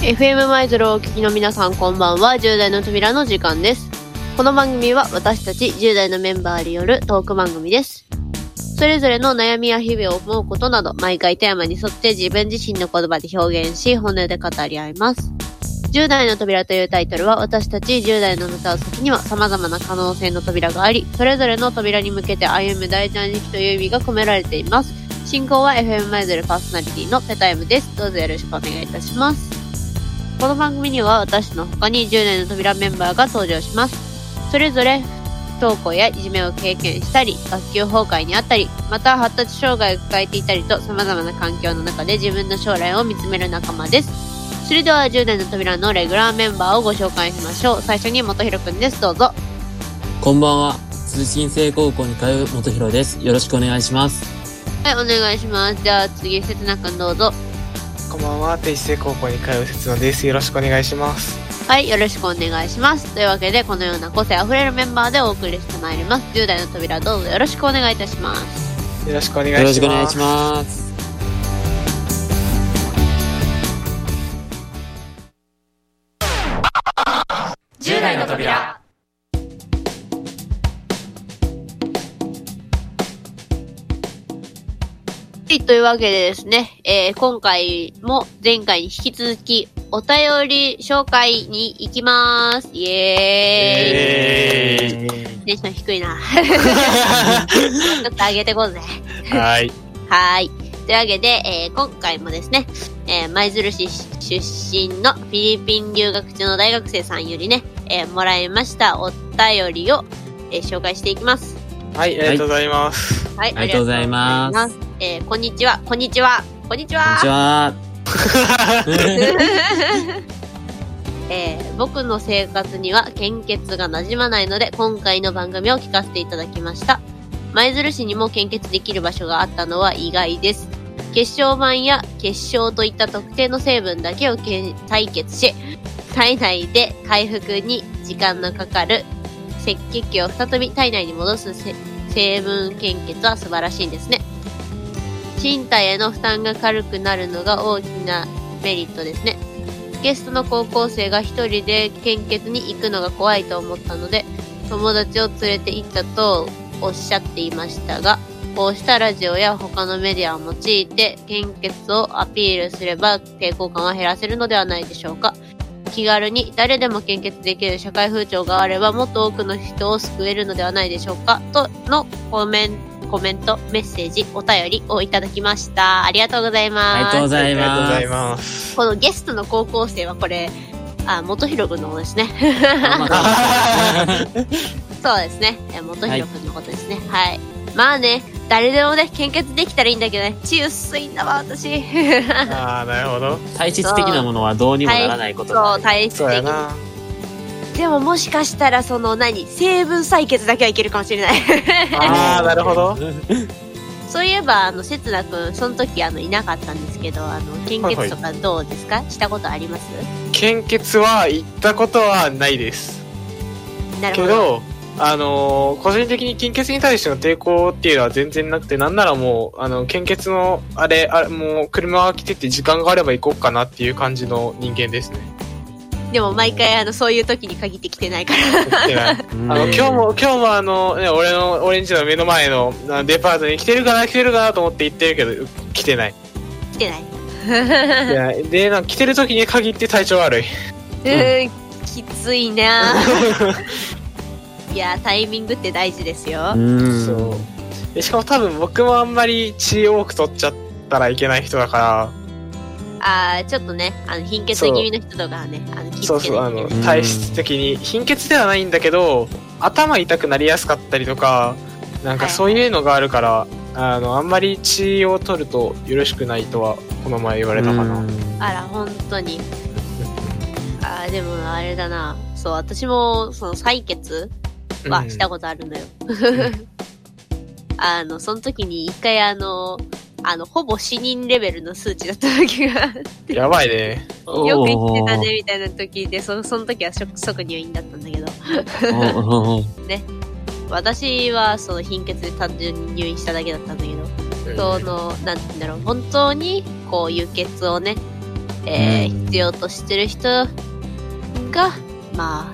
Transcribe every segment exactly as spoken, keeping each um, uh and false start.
エフエム 舞鶴をお聞きの皆さん、こんばんは。じゅう代の扉の時間です。この番組は私たちじゅう代のメンバーによるトーク番組です。それぞれの悩みや日々を思うことなど、毎回テーマに沿って自分自身の言葉で表現し、本音で語り合います。じゅう代の扉というタイトルは、私たちじゅう代のあなたの先には様々な可能性の扉があり、それぞれの扉に向けて歩む大事な時期という意味が込められています。進行は エフエム 舞鶴パーソナリティのペタイムです。どうぞよろしくお願いいたします。この番組には私の他にじゅう代の扉メンバーが登場します。それぞれ不登校やいじめを経験したり、学級崩壊にあったり、また発達障害を抱えていたりと、様々な環境の中で自分の将来を見つめる仲間です。それではじゅう代の扉のレギュラーメンバーをご紹介しましょう。最初に元弘くんです。どうぞ。 こんばんは。通信制高校に通う元弘です。よろしくお願いします。 はい、お願いします。じゃあ次、せつなくんどうぞ。 こんばんは。定時制高校に通うせつなです。よろしくお願いします。 はい、よろしくお願いします。というわけで、このような個性あふれるメンバーでお送りしてまいります。じゅう代の扉、どうぞよろしくお願いいたします。 よろしくお願いします。よろしくお願いします。 じゅう代の扉。 というわけでですね、えー、今回も前回に引き続きお便り紹介に行きまーす。イエーイ。テンション低いな。ちょっと上げてこうぜ。 はい。 はい。というわけで、えー、今回もですね、えー、舞鶴市出身のフィリピン留学中の大学生さんよりね、えー、もらいましたお便りを、えー、紹介していきます。 はい、ありがとうございます。 はい、 ありがとうございます。 えー、こんにちは、こんにちは、こんにちは。 こんにちは。 えー、僕の生活には献血が馴染まないので、今回の番組を聞かせていただきました。舞鶴市にも献血できる場所があったのは意外です。血小板や血小といった特定の成分だけを採血し、体内で回復に時間のかかる赤血球を再び体内に戻す成分献血は素晴らしいんですね。身体への負担が軽くなるのが大きなメリットですね。ゲストの高校生が一人で献血に行くのが怖いと思ったので、友達を連れて行ったとおっしゃっていましたが、こうしたラジオや他のメディアを用いて献血をアピールすれば抵抗感は減らせるのではないでしょうか。気軽に誰でも献血できる社会風潮があれば、もっと多くの人を救えるのではないでしょうかとのコメントコメント、メッセージ、お便りをいただきました。ありがとうございます。 ありがとうございます。 ありがとうございます。 このゲストの高校生はこれ、あ、元弘くんの方ですね。そうですね。元弘くんのことですね。はい。はい、まあね、誰でもね、献血できたらいいんだけどね、血薄いんだわ、私。 ああ、なるほど。 体質的なものはどうにもならないことだ、ね。 そう、体質的に。 そうやな。 でももしかしたらその何成分採血だけはいけるかもしれない。 ああ、なるほど。 そういえばあのせつなくんその時あのいなかったんですけど、あの献血とかどうですか、はいはい、したことあります？ 献血は行ったことはないです。 なるほど。けどあのー、個人的に献血に対しての抵抗っていうのは全然なくて、なんならもうあの献血のあれあれもう車が来てて時間があれば行こうかなっていう感じの人間ですね。 でも毎回あのそういう時に限って来てないから来てない。あの今日も今日もあの、ね、俺の俺んちの目の前のデパートに来てるかな来てるかなと思って行ってるけど来てない。 来てない。 いやでなんか来てる時に限って体調悪い。 うん、きついないやタイミングって大事ですよ。 うんそうでしかも多分僕もあんまり血多く取っちゃったらいけない人だから。 あーちょっとねあの貧血気味の人とかはねあの気そうそうあの体質的に貧血ではないんだけど頭痛くなりやすかったりとかなんかそういうのがあるから、はい、あのあんまり血を取るとよろしくないとはこの前言われたかな。 あら本当にあーでもあれだなそう私もその採血はしたことあるのよ、うん、あのその時に一回あのあの、ほぼ死人レベルの数値だった時があって。 やばいね。 よく生きてたね、みたいな時で、そ、その時は即入院だったんだけど。ね。私は、その貧血で単純に入院しただけだったんだけど、その、なんて言うんだろう、本当に、こう、輸血をね、 えーうん必要としてる人が、まあ、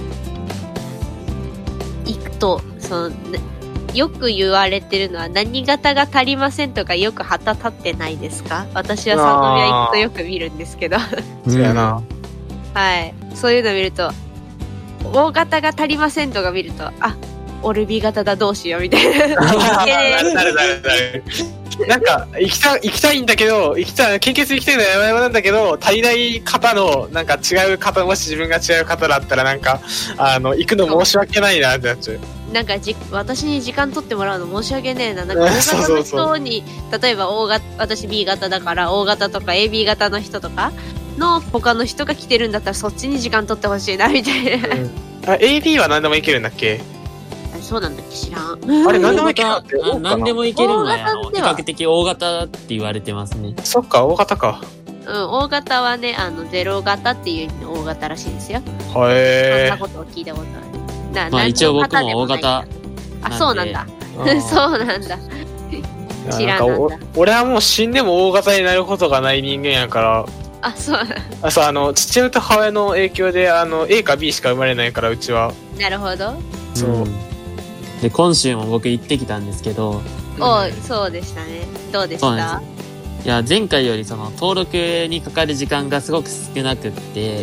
行くと、その、ねよく言われてるのは何型が足りませんとかよく旗立ってないですか？私は三宮行くとよく見るんですけど。 そうやな。 はい。そういうの見ると、大型が足りませんとか見ると、あ、俺 B 型だどうしようみたいな。 なるなるなるなる。なんか、行きた、行きたいんだけど、行きたい、献血行きたいのは山々なんだけど、足りない方の、なんか違う方、もし自分が違う方だったら、なんか、あの、行くの申し訳ないなってなっちゃう。 なんかじ、私に時間取ってもらうの申し訳ねえな。なんか、大そう型のそうそう人に、例えば大型、私 B 型だから、大型とか エービー 型の人とかの他の人が来てるんだったら、そっちに時間取ってほしいな、みたいな。 うん、あ エービー は何でもいけるんだっけ？ そうなんだっけ知らん。 あれ何でもいける大んだって型あ何でもいけるのは、あの、比大型では較的大型って言われてますね。 そっか、大型か。 うん、大型はね、あの、ゼロ型っていう意味の大型らしいですよ。 へそんえなことを聞いたことある。なまあ一応僕も大型。 あ、そうなんだ。 ー。 そうなんだ。知らんなんかおなんだ。 俺はもう死んでも大型になることがない人間やから、 あ、そうなんだ。 あそうあの父親と母親の影響であの A か B しか生まれないからうちは。 なるほど。 そう。 んで、今週も僕行ってきたんですけど、 おううんそうでしたね。どうでしたそうなんです。いや、前回よりその登録にかかる時間がすごく少なくって、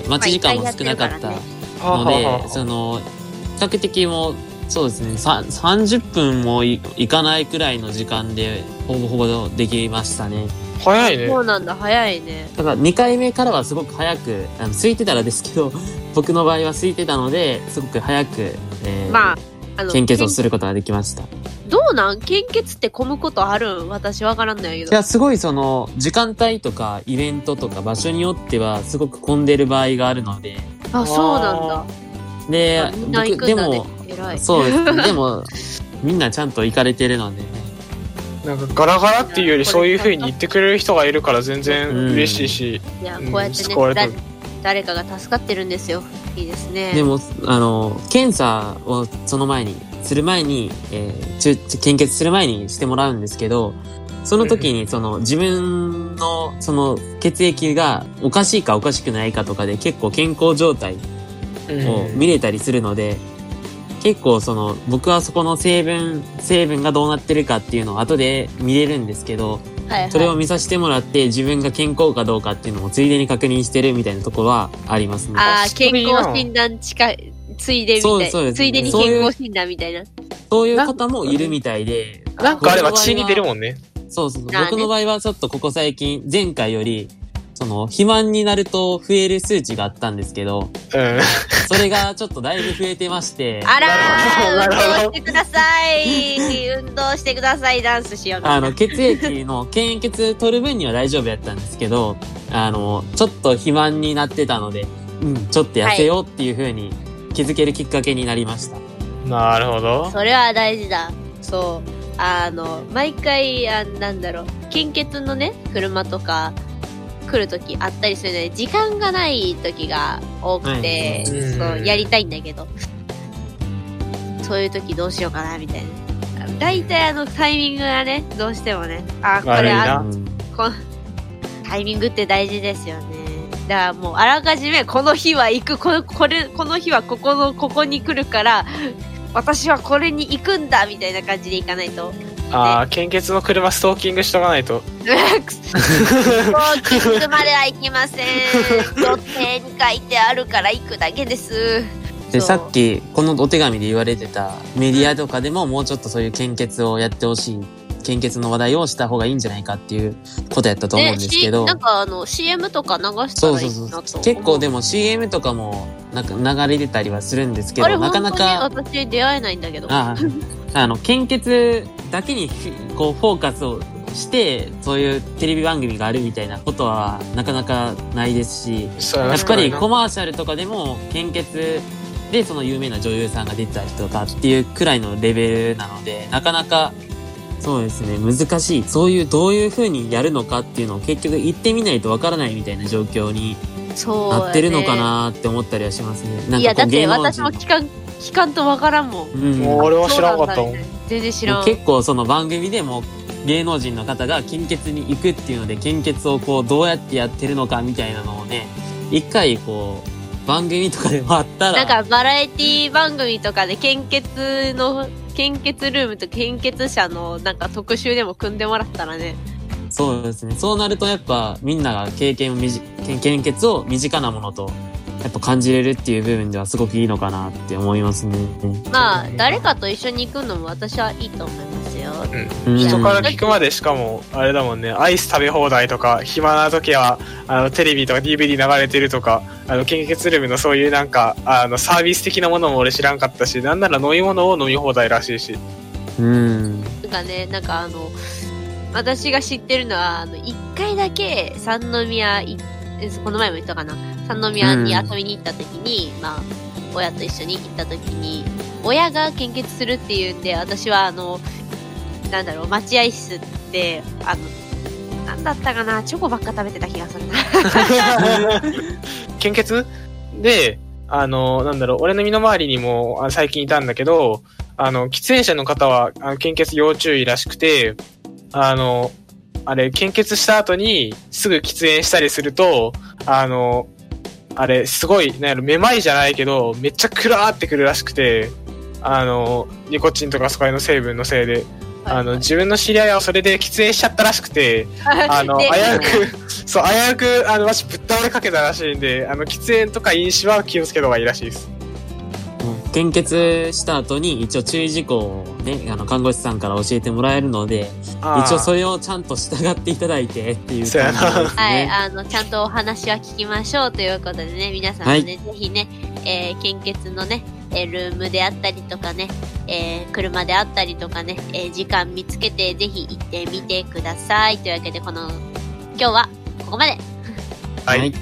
待ち時間も少なかったまあので、その、比較的もう、そうですね、ささんじゅっぷんもいいかないくらいの時間で、ほぼほぼできましたね。 早いね。 そうなんだ、早いね。 だからにかいめからはすごく早く、あの空いてたらですけど、僕の場合は空いてたので、すごく早く、えーまあ、あの、 献血をすることができました。 どうなん献血って混むことあるん私わからんないけど。 いや、すごいその、時間帯とかイベントとか場所によってはすごく混んでる場合があるので、 あ、そうなんだ。 であ、みんな行僕、でくんだねも、。 偉い。 そうですね。でも、みんなちゃんと行かれてるのでね。 なんかガラガラっていうよりそういう風に言ってくれる人がいるから全然嬉しいし、 いや、 うんこうやってね、 救われただ誰かが助かってるんですよ。いいですね。 でも、あの、検査をその前に、する前に、えー、中献血する前にしてもらうんですけど、その時にその自分のその血液がおかしいかおかしくないかとかで結構健康状態を見れたりするので、結構その僕はそこの成分、成分がどうなってるかっていうのを後で見れるんですけど、 はいはい、 それを見させてもらって自分が健康かどうかっていうのもついでに確認してるみたいなところはありますね。 ああ、 それいいな健康診断近い、ついでみたい。 そうですそうですついでにそういう健康診断みたいな。 そういう方もいるみたいで。 なんかあれば血に出るもんね。 そうそうそう。 あーね僕の場合はちょっとここ最近、前回より、その、肥満になると増える数値があったんですけど、 うん。 それがちょっとだいぶ増えてまして、 あらなるほどー、運動してください。運動してください。ダンスしよう。 あの、血液の献血取る分には大丈夫やったんですけど、あの、ちょっと肥満になってたので、うん、ちょっと痩せようっていう風に気づけるきっかけになりました。 なるほど。 それは大事だ。そう。あの、毎回、あなんだろう、献血のね、車とか、来るときあったりするので、時間がないときが多くて、 はいそう、やりたいんだけど、そういうときどうしようかな、みたいな。大体あの、タイミングがね、どうしてもね、あ、これ悪いなあ、 うんこの、タイミングって大事ですよね。だからもう、あらかじめ、この日は行く、この、これ、この日はここの、ここに来るから、私はこれに行くんだみたいな感じで行かないと。 ああ、献血の車ストーキングしとかないと。 ストーキングまでは行きません。予定に書いてあるから行くだけです。 で、 そうさっき、このお手紙で言われてたメディアとかでももうちょっとそういう献血をやってほしい。献血の話題をした方がいいんじゃないかっていうことやったと思うんですけど。 ね、しなんかあの シーエム とか流したそうらいそうそういなと思う。 結構でも シーエム とかもなんか流れてたりはするんですけあれど、なかなか、 本当に私出会えないんだけど。 ああの、献血だけにこうフォーカスをして、そういうテレビ番組があるみたいなことはなかなかないですし、 そうやっぱりなコマーシャルとかでも献血でその有名な女優さんが出てたりとかっていうくらいのレベルなので、なかなかそうですね、難しい。そういう、どういう風にやるのかっていうのを結局行ってみないとわからないみたいな状況にそう、ね、 なってるのかなって思ったりはしますね。なんいや、だってかこう芸能私も人。 聞かん、聞かんとわからんもん。 うんもう俺は知らなかったもん。 全然知らん。 結構その番組でも芸能人の方が献血に行くっていうので、献血をこうどうやってやってるのかみたいなのをね、一回こう番組とかでもあったら、 なんかバラエティ番組とかで献血の献血ルームと献血者のなんか特集でも組んでもらったらね。 そうですね。そうなるとやっぱみんなが経験をみじ献血を身近なものとやっぱ感じれるっていう部分ではすごくいいのかなって思いますね。 まあ誰かと一緒に行くのも私はいいと思いますよ。 うん、人から聞くまでしかもあれだもんね、アイス食べ放題とか暇な時はあのテレビとか ディーブイディー 流れてるとか、あの献血ルームのそういうなんかあのサービス的なものも俺知らんかったし、なんなら飲み物を飲み放題らしいし。 うん。 なんかね、なんかあの私が知ってるのはあの一回だけ三宮いこの前も言ったかな、三宮に遊びに行った時に、うん、まあ親と一緒に行った時に親が献血するっていうんで、私はあのなんだろう、待合室ってあのなんだったかな、チョコばっか食べてた気がするな。 献血であのなんだろう、俺の身の回りにも最近いたんだけど、あの喫煙者の方はあの献血要注意らしくて、あのあれ献血した後にすぐ喫煙したりすると、あのあれすごいなんやろ、めまいじゃないけどめっちゃクラーってくるらしくて、あのニコチンとかそこらの成分のせいで、はいはい、あの自分の知り合いはそれで喫煙しちゃったらしくて、あの危うくそう危うくあのマジぶっ倒れかけたらしいんで、あの喫煙とか飲酒は気をつけた方がいいらしいです。 献血した後に一応注意事項をね、あの看護師さんから教えてもらえるので、一応それをちゃんと従っていただいてっていう感じですね。 はい、あのちゃんとお話は聞きましょうということでね、皆さんもね、はい、ぜひね、えー、献血のね、えー、ルームであったりとかね、えー、車であったりとかね、えー、時間見つけてぜひ行ってみてください。というわけでこの今日はここまで。 はい。はい、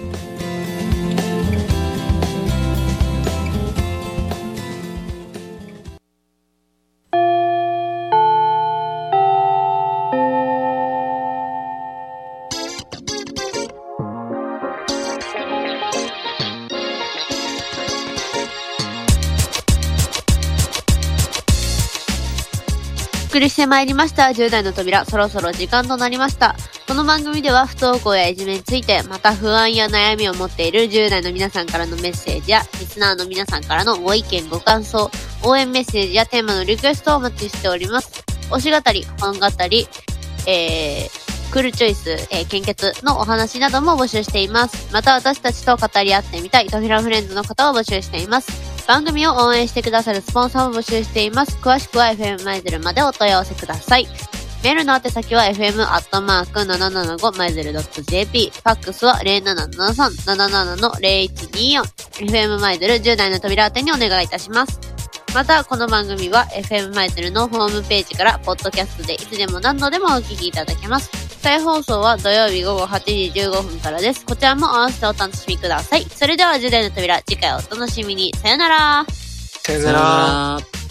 お送りしてまいりましたじゅう代の扉、そろそろ時間となりました。この番組では不登校やいじめについて、また不安や悩みを持っているじゅう代の皆さんからのメッセージやリスナーの皆さんからのご意見ご感想、応援メッセージやテーマのリクエストをお待ちしております。推し語り、本語り、えー、クールチョイス、えー、献血のお話なども募集しています。また私たちと語り合ってみたいトフィラフレンズの方を募集しています。番組を応援してくださるスポンサーを募集しています。詳しくは エフエム マイゼルまでお問い合わせください。メールの宛先は エフエム アットマーク ななななご マイゼル ドット ジェーピー。ファックスは ゼロななななさん なななな の ゼロいちによん。エフエム マイゼルじゅう代の扉宛てにお願いいたします。また、この番組は エフエム マイゼルのホームページから、ポッドキャストでいつでも何度でもお聞きいただけます。再放送は土曜日午後はちじじゅうごふんからです。こちらも合わせてお楽しみください。それではじゅう代の扉、次回お楽しみに。さよなら。 さよなら。